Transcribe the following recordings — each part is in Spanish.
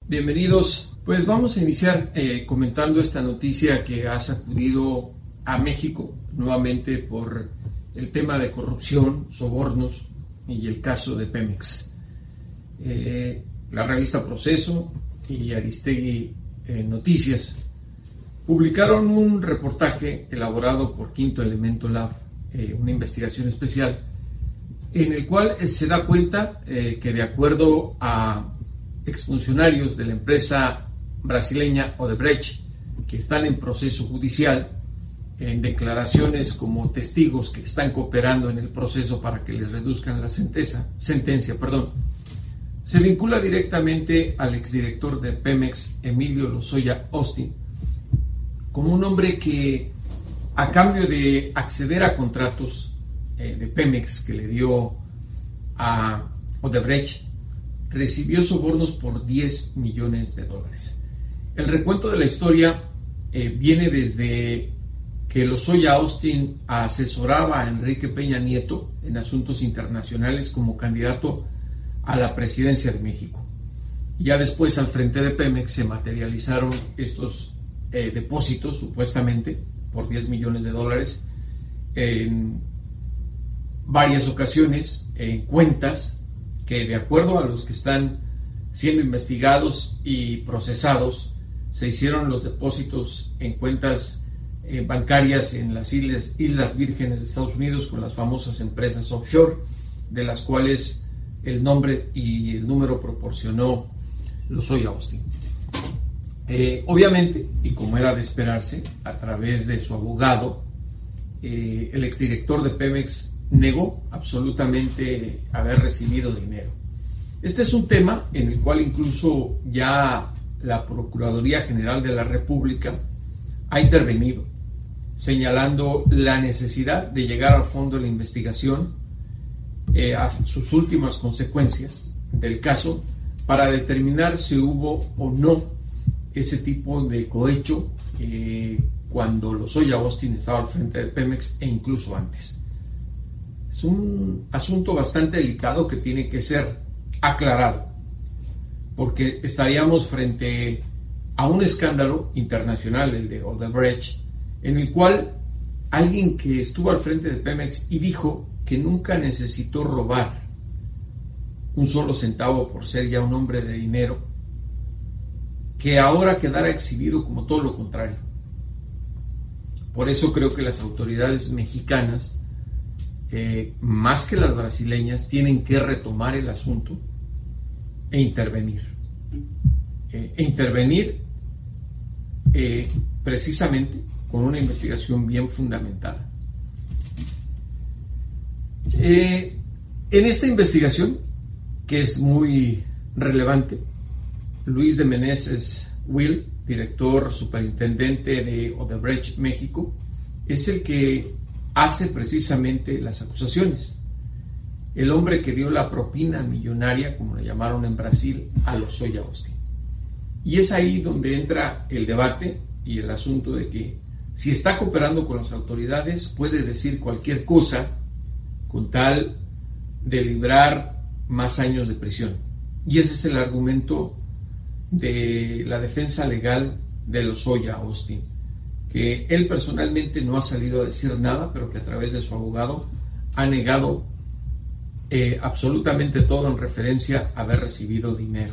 Bienvenidos. Pues vamos a iniciar comentando esta noticia que ha sacudido a México nuevamente por el tema de corrupción, sobornos y el caso de Pemex. La revista Proceso y Aristegui Noticias publicaron un reportaje elaborado por Quinto Elemento Lab, una investigación especial, en el cual se da cuenta que de acuerdo a exfuncionarios de la empresa brasileña Odebrecht, que están en proceso judicial, en declaraciones como testigos que están cooperando en el proceso para que les reduzcan la sentencia, se vincula directamente al exdirector de Pemex, Emilio Lozoya Austin, como un hombre que, a cambio de acceder a contratos de Pemex que le dio a Odebrecht, recibió sobornos por $10 millones. El recuento de la historia viene desde que Lozoya Austin asesoraba a Enrique Peña Nieto en asuntos internacionales como candidato a la presidencia de México. Ya después, al frente de Pemex, se materializaron estos depósitos, supuestamente, por $10 millones en varias ocasiones, en cuentas que, de acuerdo a los que están siendo investigados y procesados, se hicieron los depósitos en cuentas bancarias en las Islas Vírgenes de Estados Unidos con las famosas empresas offshore, de las cuales el nombre y el número proporcionó Lozoya Austin. Obviamente, y como era de esperarse, a través de su abogado, el exdirector de Pemex negó absolutamente haber recibido dinero. Este es un tema en el cual incluso ya la Procuraduría General de la República ha intervenido, señalando la necesidad de llegar al fondo de la investigación, a sus últimas consecuencias del caso, para determinar si hubo o no ese tipo de cohecho cuando Lozoya Austin estaba al frente de Pemex e incluso antes. Es un asunto bastante delicado que tiene que ser aclarado, porque estaríamos frente a un escándalo internacional, el de Odebrecht, en el cual alguien que estuvo al frente de Pemex y dijo que nunca necesitó robar un solo centavo por ser ya un hombre de dinero, que ahora quedara exhibido como todo lo contrario. Por eso creo que las autoridades mexicanas, más que las brasileñas, tienen que retomar el asunto e intervenir. Precisamente con una investigación bien fundamentada. En esta investigación, que es muy relevante, Luis de Meneses Will, director superintendente de Odebrecht México, es el que hace precisamente las acusaciones. El hombre que dio la propina millonaria, como le llamaron en Brasil, a Lozoya Austin. Y es ahí donde entra el debate y el asunto de que si está cooperando con las autoridades, puede decir cualquier cosa con tal de librar más años de prisión. Y ese es el argumento de la defensa legal de Lozoya Austin, que él personalmente no ha salido a decir nada, pero que a través de su abogado ha negado absolutamente todo en referencia a haber recibido dinero.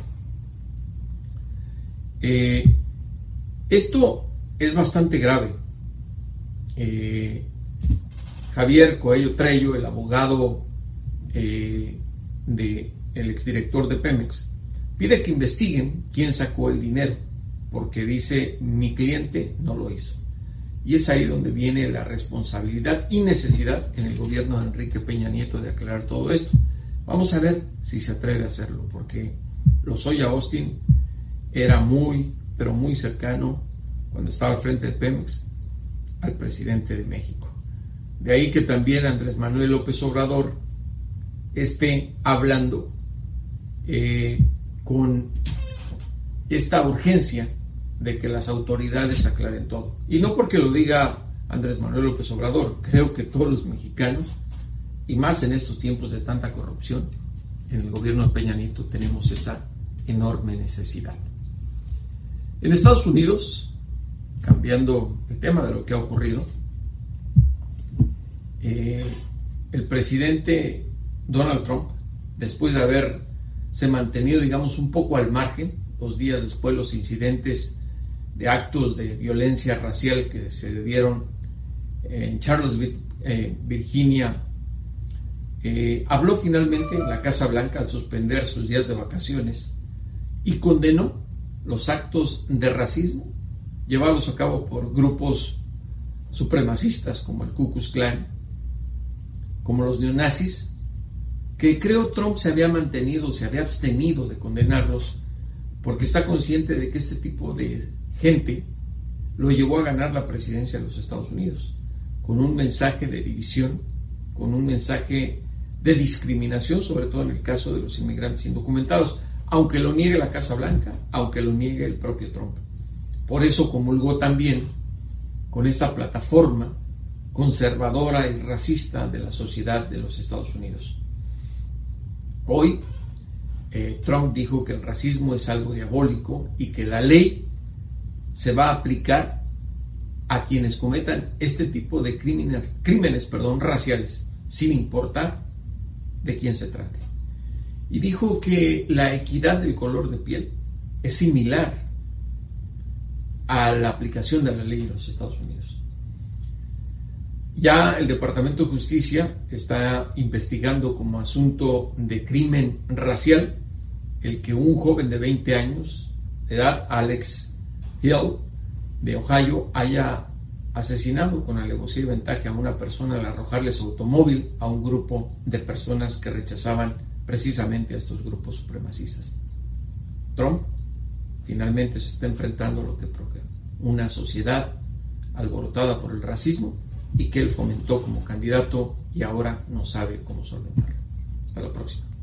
Esto es bastante grave. Javier Coello Trello, el abogado del exdirector de Pemex, pide que investiguen quién sacó el dinero, porque dice: mi cliente no lo hizo. Y es ahí donde viene la responsabilidad y necesidad en el gobierno de Enrique Peña Nieto de aclarar todo esto. Vamos a ver si se atreve a hacerlo, porque Lozoya Austin era muy, pero muy cercano, cuando estaba al frente de Pemex, al presidente de México. De ahí que también Andrés Manuel López Obrador esté hablando con esta urgencia de que las autoridades aclaren todo. Y no porque lo diga Andrés Manuel López Obrador, creo que todos los mexicanos, y más en estos tiempos de tanta corrupción, en el gobierno de Peña Nieto tenemos esa enorme necesidad. En Estados Unidos, cambiando el tema de lo que ha ocurrido, el presidente Donald Trump, después de haberse mantenido, digamos, un poco al margen, 2 días después los incidentes de actos de violencia racial que se dieron en Charlottesville, Virginia, habló finalmente en la Casa Blanca al suspender sus días de vacaciones y condenó los actos de racismo llevados a cabo por grupos supremacistas como el Ku Klux Klan, como los neonazis, que creo Trump se había abstenido de condenarlos porque está consciente de que este tipo de gente lo llevó a ganar la presidencia de los Estados Unidos, con un mensaje de división, con un mensaje de discriminación, sobre todo en el caso de los inmigrantes indocumentados, aunque lo niegue la Casa Blanca, aunque lo niegue el propio Trump. Por eso comulgó también con esta plataforma conservadora y racista de la sociedad de los Estados Unidos. Hoy, Trump dijo que el racismo es algo diabólico y que la ley se va a aplicar a quienes cometan este tipo de crímenes raciales, sin importar de quién se trate. Y dijo que la equidad del color de piel es similar a la aplicación de la ley en los Estados Unidos. Ya el Departamento de Justicia está investigando como asunto de crimen racial el que un joven de 20 años de edad, Alex Hill, de Ohio, haya asesinado con alevosía y ventaja a una persona al arrojarle su automóvil a un grupo de personas que rechazaban precisamente a estos grupos supremacistas. Trump finalmente se está enfrentando a lo que provoca una sociedad alborotada por el racismo y que él fomentó como candidato y ahora no sabe cómo solventarlo. Hasta la próxima.